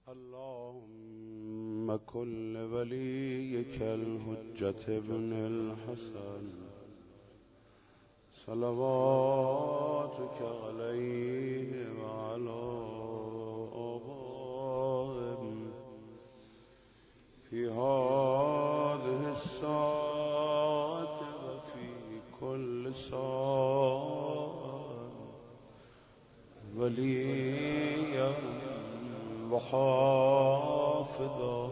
اللهم كل وليك الحجة ابن الحسن صلواتك عليه وعلى آبائهم في هذه الساعة وفي كل ساعة وليا وحافظا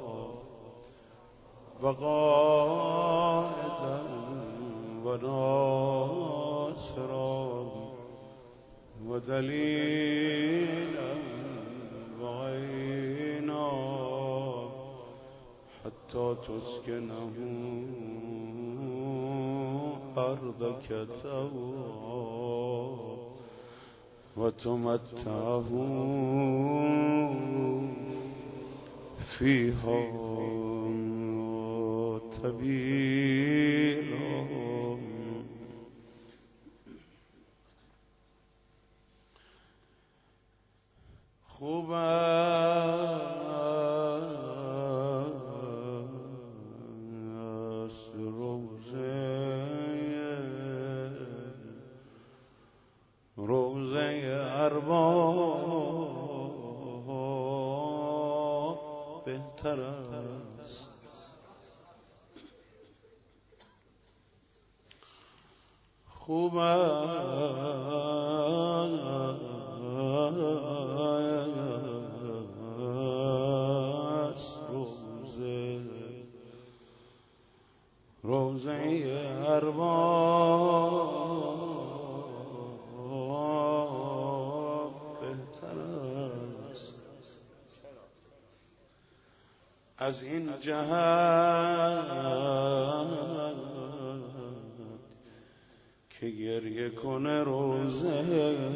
وقائدا وناصرا ودليلا وعينا حتى تسكنه أرضك طوعا وتمتعه فيها طويلا. خوب است روزه ارباب بهتر است. خوب است روزه ارباب بهتر است. از این جهت که گریه کنه روزه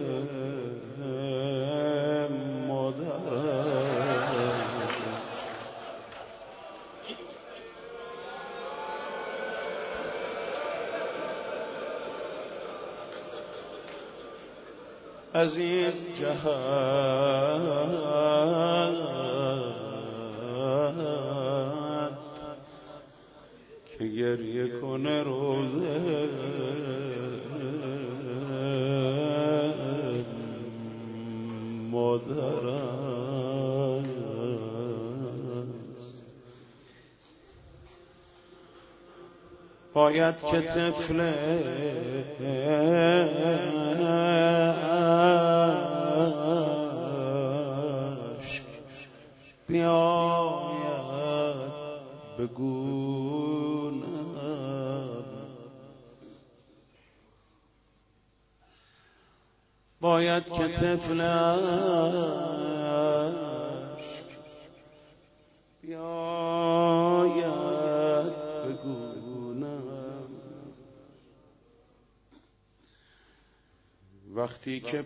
مادر، از این جهت که گریه کنه روزه مادر است. باید که طفل عشق بیاید بگونم، باید که طفل عشق بیاید بگونم. وقتی که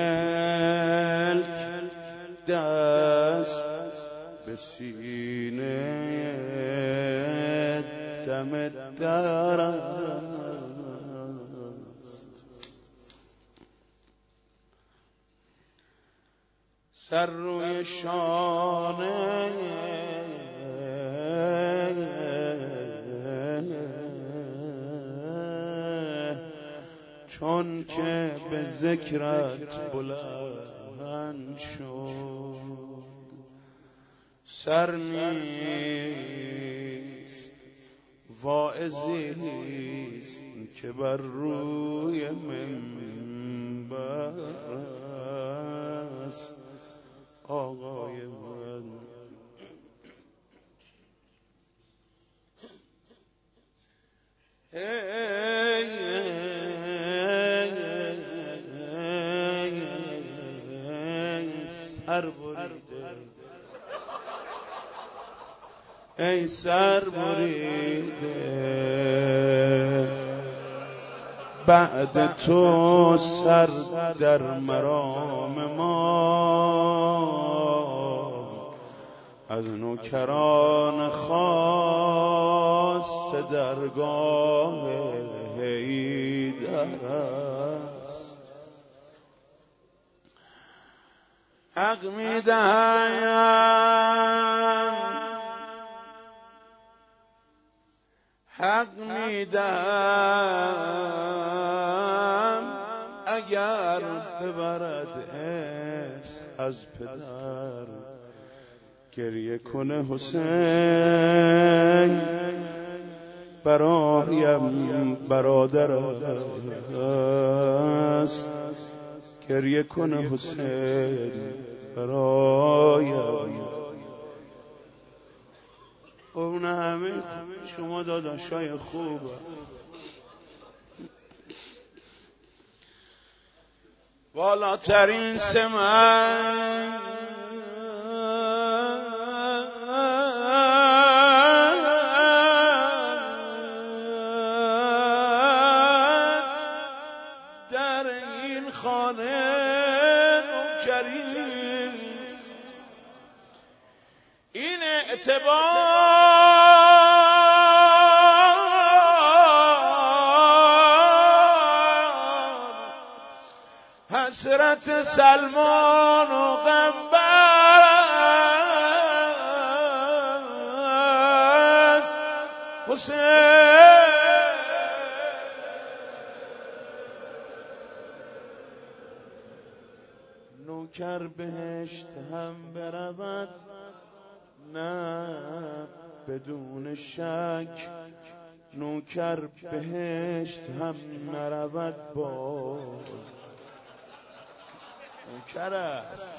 پلک دست به سینه دم در است، سر روی شانه چون که به ذکرت بلند شد، سر نیست واعظیست که بر روی منبر است. آقای من سر بریده، ای سر بریده، بعد تو سر در مرام ما از نوکران خاص درگاه حیدر است. حق میدهم حق میدهم اگر ببرد عشق از پدر گریه کنه حسین برایم برادر است گریه کنه حسین برایم. اون همه شما داداشای خوب والاترین سمن در این خانه نوکریست. این اعتبار حسرت سلمان و غمبست حسین نوکر بهشت هم برود نه بدون شک نوکر بهشت هم نرود باز نوکر است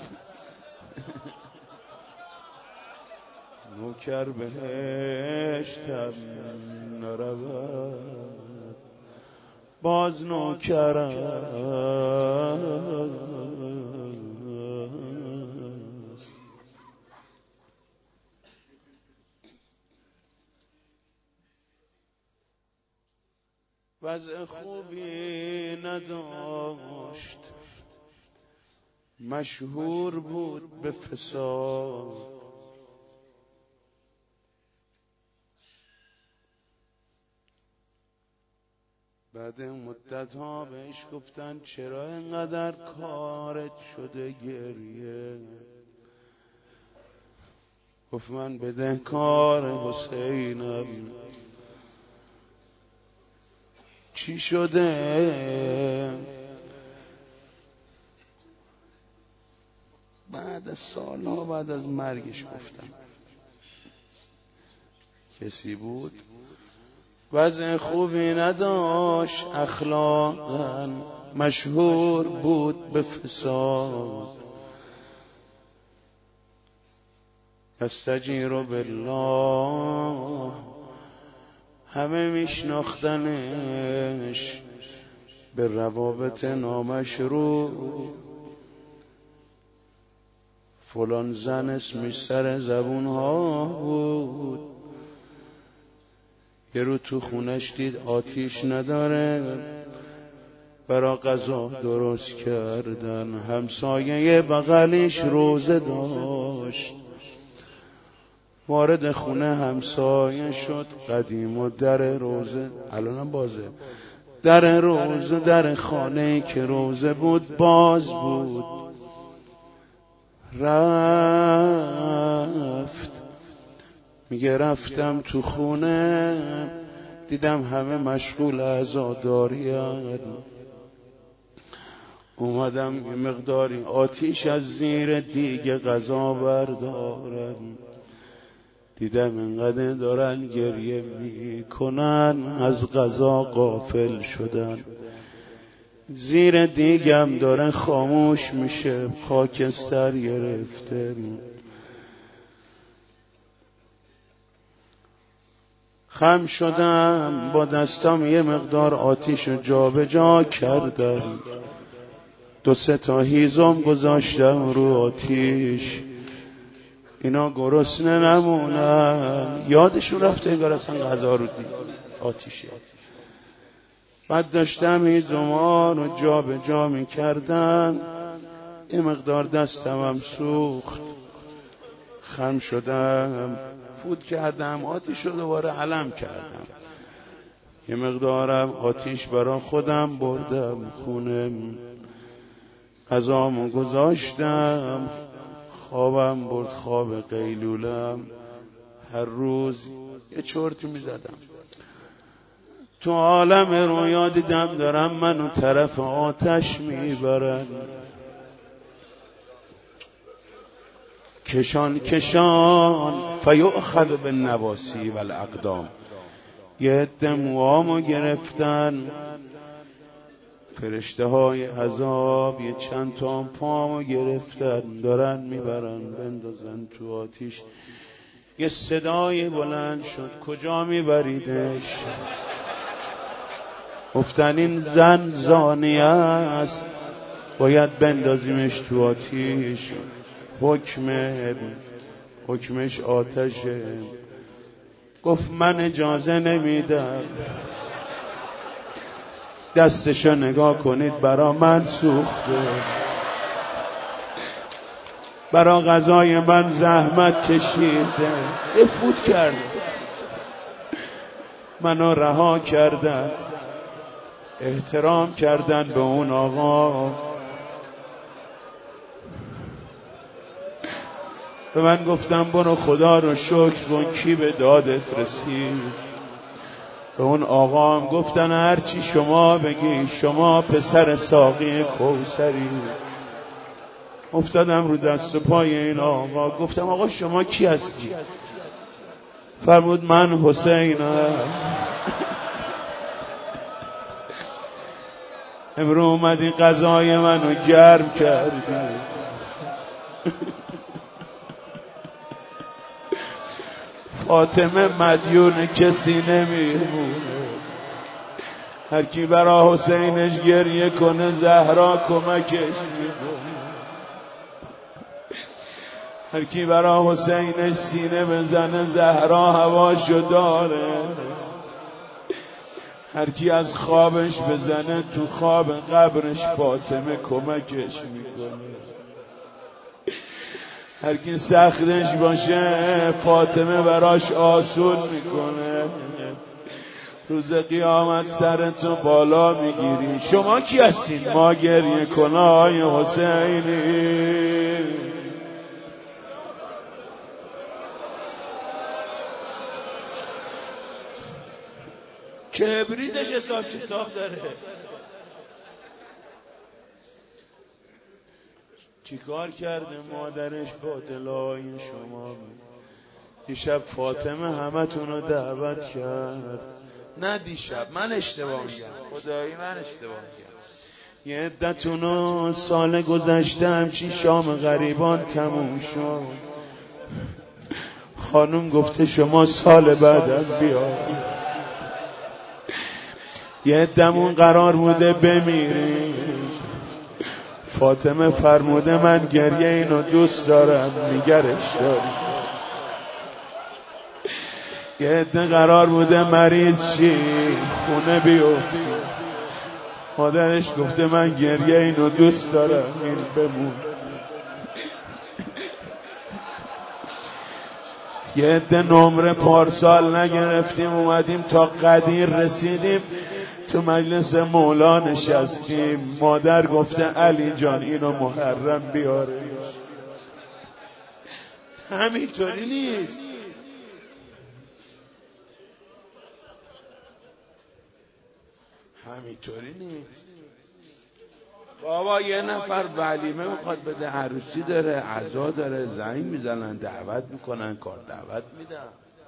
نوکر بهشت هم نرود باز نوکر است. وضع خوبی نداشت مشهور بود به فساد بعد مدت ها بهش گفتن چرا اینقدر کارت شده گریه گفت من بدهکار حسینم. چی شده؟ بعد از سالها بعد از مرگش گفتم کسی بود وضع خوبی نداشت اخلاقاً مشهور بود به فساد استجیر بالله همه میشناختنش به روابط نامشروع فلان زن اسمش سر زبون ها بود یه رو تو خونش دید آتیش نداره برا غذا درست کردن همسایه بغلش روزه داشت وارد خونه همسایه شد قدیم و در روزه الانم بازه در روزه در خانه که روزه بود باز بود رفت میگه رفتم تو خونه دیدم همه مشغول عزاداری‌اند اومدم یه مقداری آتیش از زیر دیگ غذا بردارم دیدم اینقدر دارن گریه میکنن از غذا غافل شدن زیر دیگم داره خاموش میشه خاکستر گرفته خم شدم با دستام یه مقدار آتیش رو جا به جا کردم 2-3 تا هیزم گذاشتم رو آتیش اینا گرسنه نمونن یادشون رفته انگار اصلا غذا رو دید آتیشه بعد داشتم هیزم‌ها رو جا به جا می کردم یه مقدار دستم هم سوخت خم شدم فوت کردم آتیش رو دوباره علم کردم یه مقدارم آتیش برا خودم بردم خونه غذامو گذاشتم خوابم برد خواب قیلولم، هر روز یه چرتی میزدم. تو عالم رویا دیدم دارم منو طرف آتش میبرن، کشان کشان فیؤخذ بالنواصی والاقدام. یه عده موامو گرفتن فرشته های عذاب، یه چند تا پامو گرفتن دارن میبرن بندازن تو آتیش. یه صدای بلند شد کجا میبریدش؟ گفتن این زن زانیه است، باید بندازیمش تو آتیش. حکمش آتشه. گفت من اجازه نمیدم. دستشو نگاه کنید برا من سوخته، برا غذای من زحمت کشیده، افوت کرد، منو رها کردن، احترام کردن به اون آقا. به من گفتم برو خدا رو شکر کن کی به دادت رسید. به اون آقا هم گفتن هرچی شما بگی، شما پسر ساقی کوثری. افتادم رو دست و پای این آقا، گفتم آقا شما کی هستی؟ فرمود من حسینم. امرو اومدی غذای منو گرم کردی. فاطمه مدیون کسی نمیمونه، هر کی برا حسینش گریه کنه زهرا کمکش میکنه، هر کی برا حسینش سینه بزنه زهرا هواشو داره، هر کی از خوابش بزنه تو خواب قبرش فاطمه کمکش میکنه، هر کی سختش باشه فاطمه براش آسون میکنه. روز قیامت سرتو بالا میگیری. شما کی هستین؟ ما گریه کنای حسینی. کبریتش حساب کتاب داره. چیکار کرده مادرش با دلای شما؟ دیشب فاطمه همه تونو دعوت کرد. نه دیشب، من اشتباه میگم، خدایی من اشتباه میگم. یه عدتونو سال گذشته همچین شام غریبان تموم شد. خانم گفته شما سال بعدم بیا. یه عدمون قرار بوده بمیریم. فاطمه فرموده من گریه اینو دوست دارم، نگرش داری. یه عده قرار بوده مریض شی خونه بیفتی، مادرش گفته من گریه اینو دوست دارم این بمون. یه عده نمره پارسال نگرفتیم اومدیم تا قدیر رسیدیم تو مجلس مولا نشستیم. مادر گفته علی جان اینو محرم بیاره. همینطوری نیست. همینطوری نیست بابا. یه نفر ولیمه میخواد بده، عروسی داره، عزا داره، زنگ میزنن دعوت میکنن، کار دعوت میدن.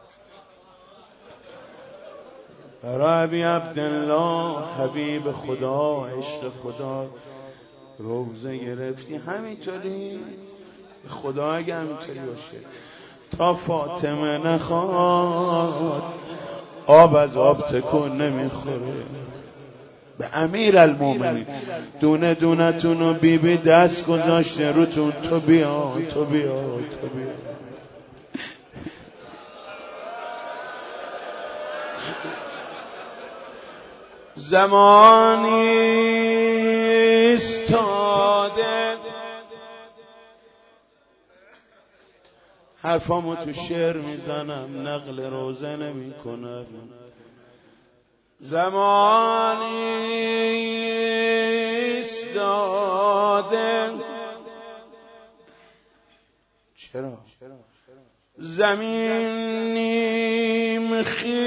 برای ابی عبدالله حبیب خدا عشق خدا روزه گرفتی. همینطوری خدا اگه همینطوری باشه تا فاطمه نخواد آب از آب تکون نمیخوره. به امیر المومنین دونه دونه تونو بی بی دست گذاشته روتون، تو بیا تو بیا تو بیا. زمانی استاده حرفامو تو شعر میزنم، نقل روزه نمی کنم. زمانی استاده چرا؟ زمین نیم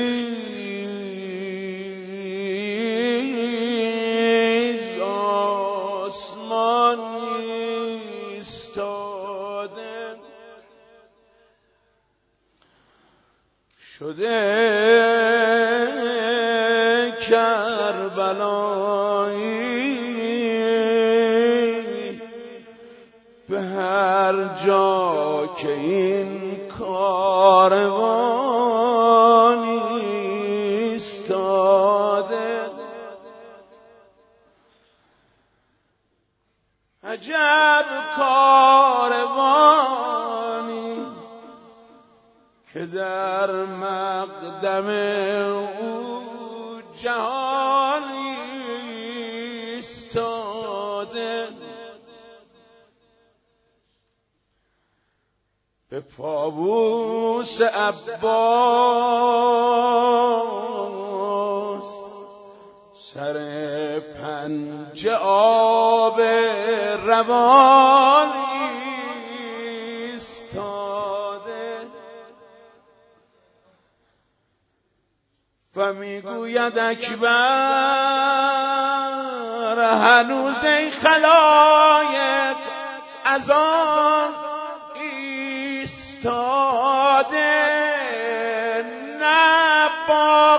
خیز آسمان ایستاده شده کربلایی به هر جا که این کاروان ایستاده عجب کاروانی که در مقدم او جهان ایستاده به پابوس عباس سر پنجه آب روان ایستاده و میگوید اکبر هنوز ای خلایق از آن ایستاده نه با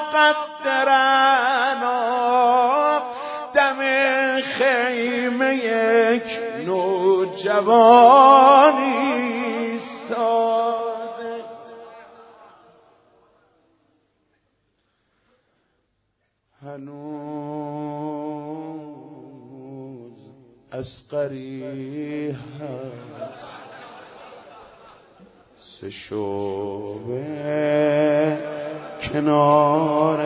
قدرنا دم خیمه یک نوجوان ایستاده هنوز اصغری هست سه شعبه کنار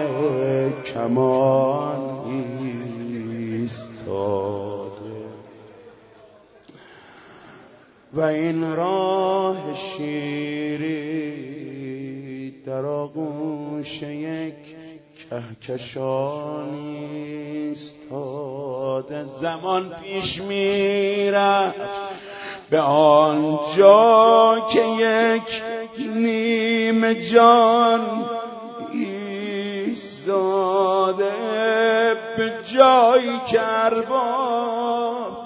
کمان ایستاده و این راه شیری در آغوش یک کهکشان ایستاده زمان پیش میرفت به آنجا که یک نیم جان ایستاده به جایی که ارباب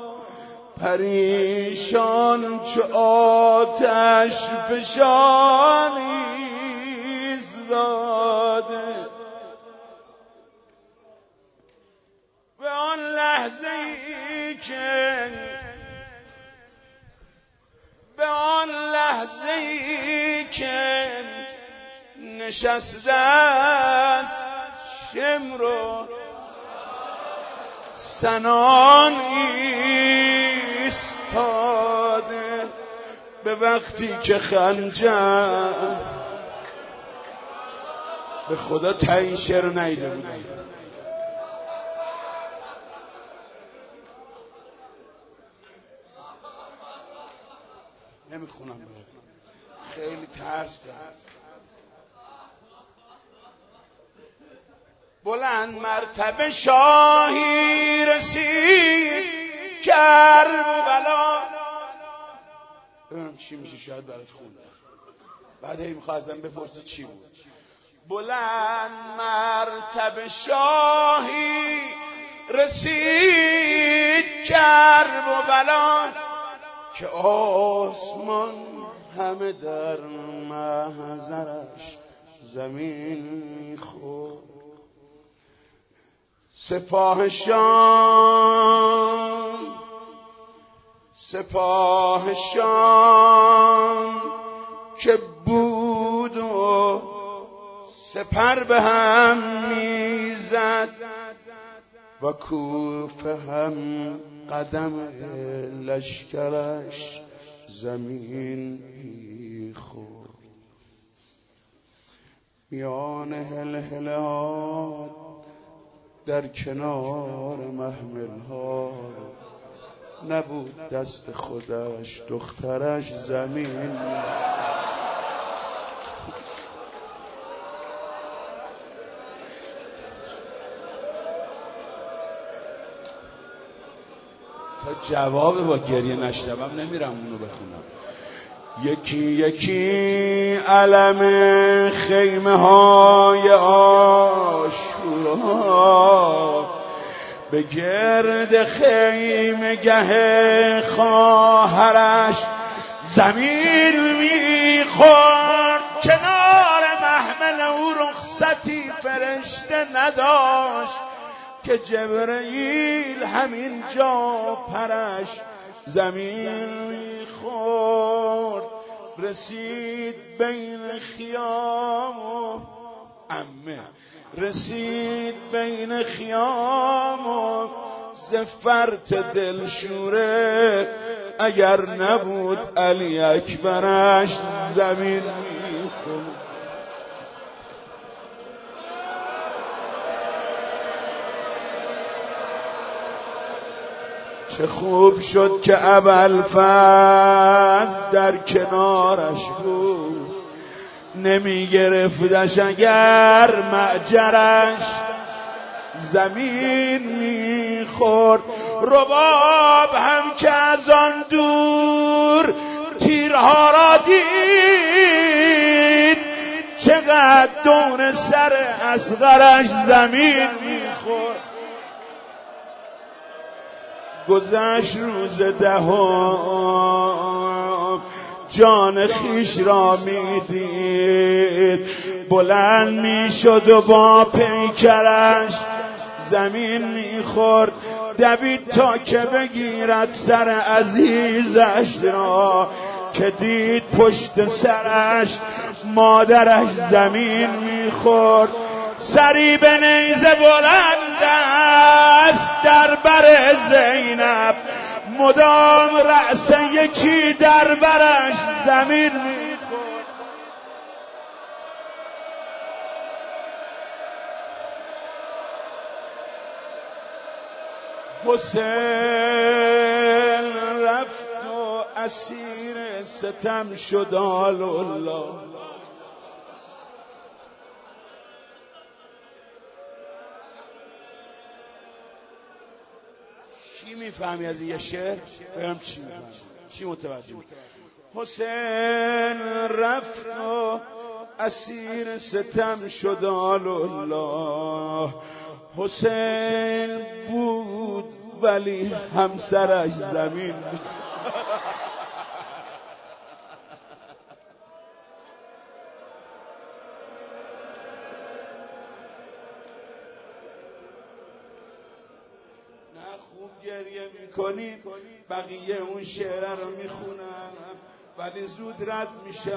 پریشان چو آتش فشان ایستاده به آن لحظه ای که نشسته است شمر و سنان ایستاده به وقتی که خنجر به خدا تا این شعر رو نیده بودم نمیخونم خیلی ترس دارم بلند مرتبه شاهی رسید کربلا ببینم چی میشه شاید برات خوندم بعد هی میخواه ازم بپرسی چی بود بلند مرتبه شاهی رسید کربلا که آسمان همه در محضرش زمین میخورد سپاه شام که بود و سپر به هم میزد و کوفه هم قدم لشکرش زمین میخورد میان هلهلهات در کنار محمل ها نبود دست خودش دخترش زمین تا جواب با گریه نشنوم نمیرم اونو بخونم یکی یکی علم خیمه های آشورا به گرد خیمه گه خواهرش زمین میخورد. کنار محمل او رخصتی فرشته نداشت که جبرئیل همین جا پرش زمین میخورد. رسید بین خیام و عمه، رسید بین خیام و زفرت دلشوره، اگر نبود علی اکبرش زمین میخورد. چه خوب شد که ابوالفضل در کنارش بود، نمی گرفتش اگر معجرش زمین میخورد. رباب هم که از آن دور تیرها را دید، چقدر دور سر اصغرش زمین میخورد. گذشت روز دهم جان خیش را میدید، بلند میشد و با پیکرش زمین میخورد. دوید تا که بگیرد سر عزیزش را، که دید پشت سرش مادرش زمین میخورد. سری به نیزه بلند است در بر زینب، مدام رأس یکی در برش زمین میخورد. حسین رفت و اسیر ستم شد الله. چی میفهمی از یه شعر؟ بهم چی میفهمی؟ چی متوجه؟ حسین رفت و اسیر ستم شد الله. حسین بود ولی همسرش زمین. خوب گریه میکنیم، بقیه اون شعر رو میخونم ولی زود رد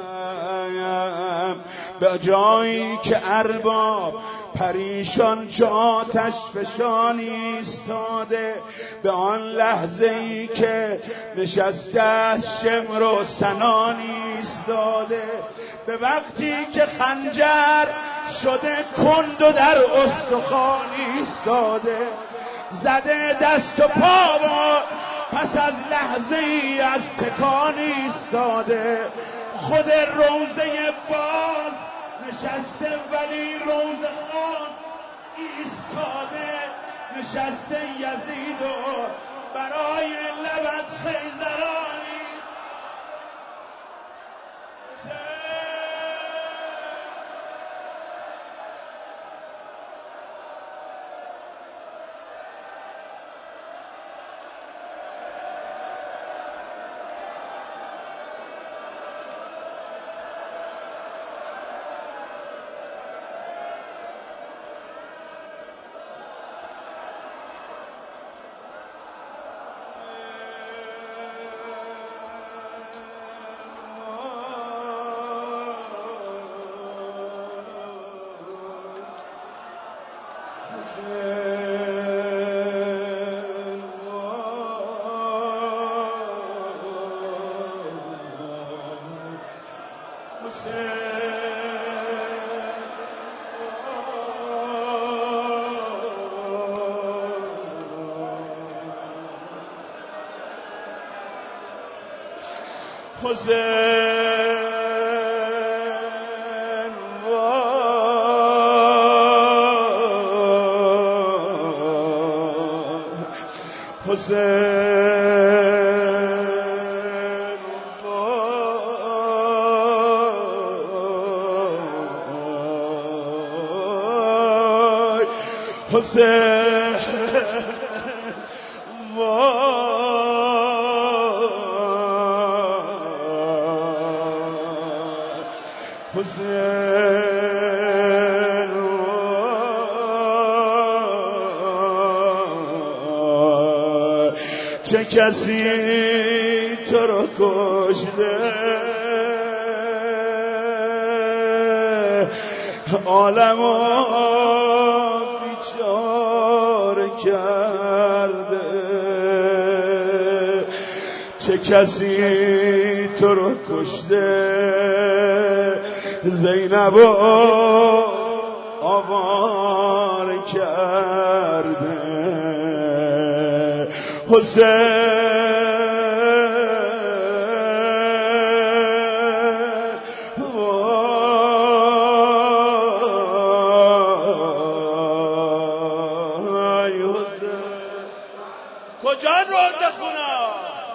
میشم. به جایی که ارباب پریشان چه آتش فشان ایستاده، به آن لحظه ای که نشسته از شمر و سنان ایستاده، به وقتی که خنجر شده کند و در استخوان ایستاده، زده دست و پا و پس از لحظه ای از تکان ایستاده. خود روضه باز نشسته ولی روضه خان ایستاده، نشسته یزید و برای لبت خیزرانی حسین حسین حسین چه کسی تو رو کشته عالمو بیچاره کرده چه کسی تو رو کشته زینبو آواره کرده حسین کجا روزه خونا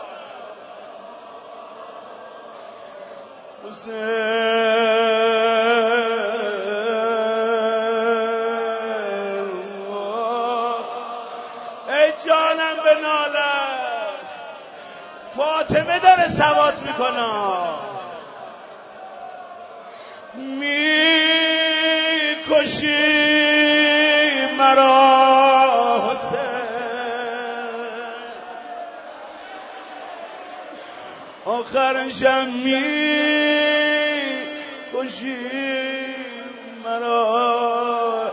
ای جانم به نالم فاطمه داره سواد میکنه میکشی مرا آخرشم میکشی مرا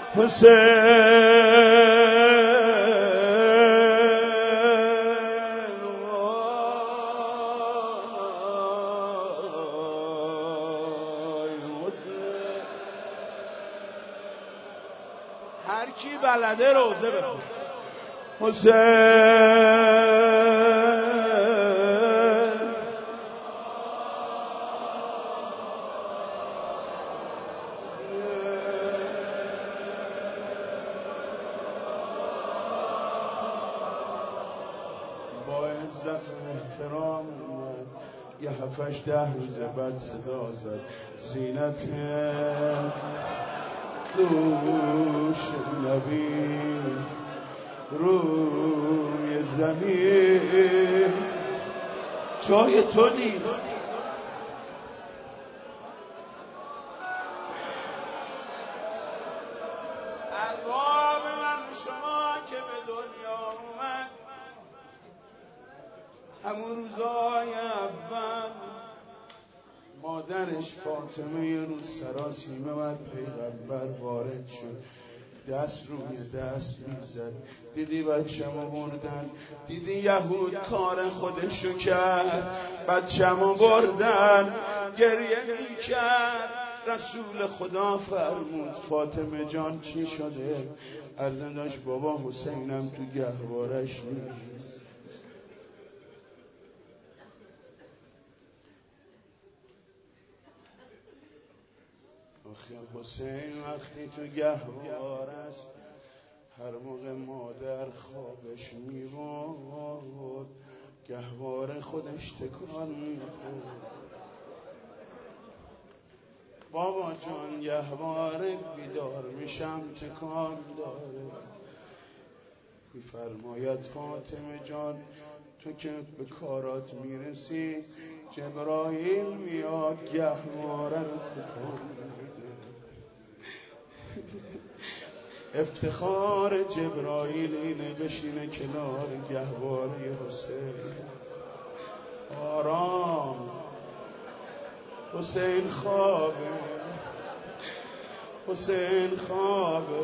حسین هر کی بلده روزه بخون حسین با عزت و احترام یه 7-8-10 روز بعد صدا زد زینت دوش نبی روی زمین جای تو نیست ارباب من شما که به دنیا اومد همون روزای اول مادرش فاطمه یه روز سراسیمه بعد پیغمبر وارد شد دست روی دست میزد دیدی بچه‌مو بردن دیدی یهود کار خودشو کرد بچه‌مو بردن گریه میکرد رسول خدا فرمود فاطمه جان چی شده عرضه داشت بابا حسینم تو گهوارش نیست آخه حسین وقتی تو گهوار است هر موقع مادر خوابش میبرد گهوار خودش تکان میخورد بابا جان گهوار بیدار میشم تکان داره میفرماید فاطمه جان تو که به کارات میرسی جبرائیل میاد گهواره رو تکان میده افتخار جبرائیل اینه بشینه کنار گهواره حسین آرام حسین خوابه حسین خوابه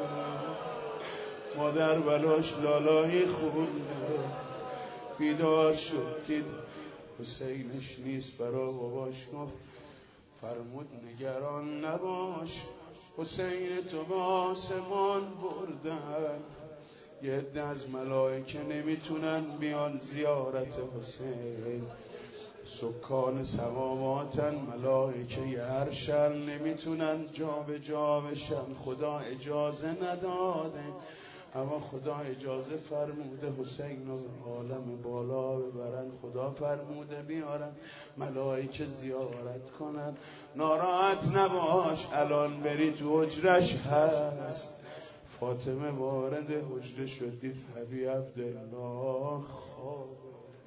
مادر بلاش لالایی خونده بیدار شد دید حسینش نیست برا باباش گفت فرمود نگران نباش حسین تو به آسمان بردن یه عده از ملائکه نمیتونن بیان زیارت حسین سکان سماواتن ملائکه عرشن نمیتونن جا به جا بشن خدا اجازه نداده اما خدا اجازه فرموده حسین رو عالم بالا ببرن خدا فرموده بیارن ملائکه زیارت کنن ناراحت نباش الان بری تو حجرش هست فاطمه وارد حجره شد، دید ابی عبدالله خوابه.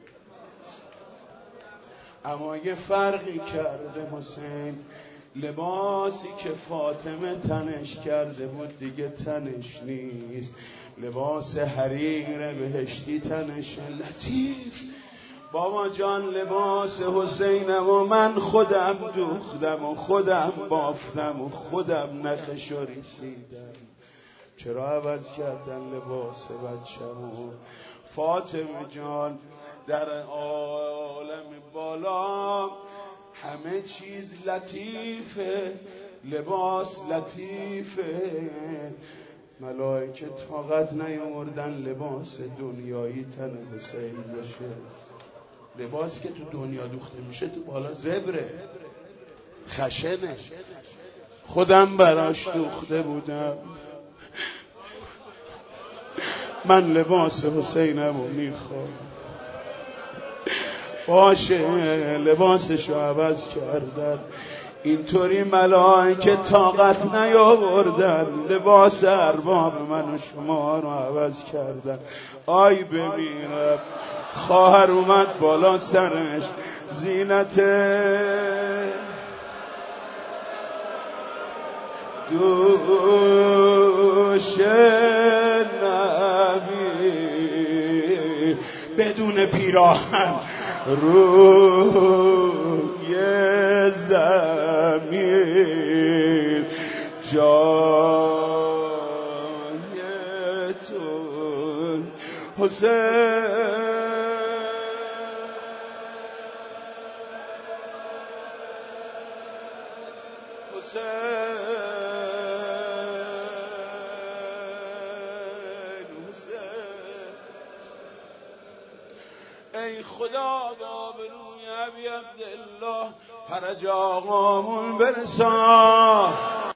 اما یه فرقی کرده حسین، لباسی که فاطمه تنش کرده بود دیگه تنش نیست، لباس حریر بهشتی تنش. لطیف بابا جان، لباس حسینم و من خودم دوختم و خودم بافتم و خودم نخشو ریسیدم. چرا عوض کردن لباس بچه‌مو؟ فاطمه جان، در عالم بالا همه چیز لطیفه، لباس لطیفه. ملائکه طاقت نیاوردن لباس دنیایی تن حسین باشه. لباسی که تو دنیا دوخته میشه تو بالا زبره، خشنه. خودم براش دوخته بودم. من لباس حسینم رو میخوام. باشه لباسشو عوض کردن، اینطوری ملائکه طاقت نیاوردن لباس ارباب من و شما رو عوض کردن. آی ببینم خواهر اومد بالا سرش، زینت دوش نبی بدون پیراهن روی زمین، جای تو حسین. ای خدا به آبروی ابی عبدالله فرج آقامون برسان.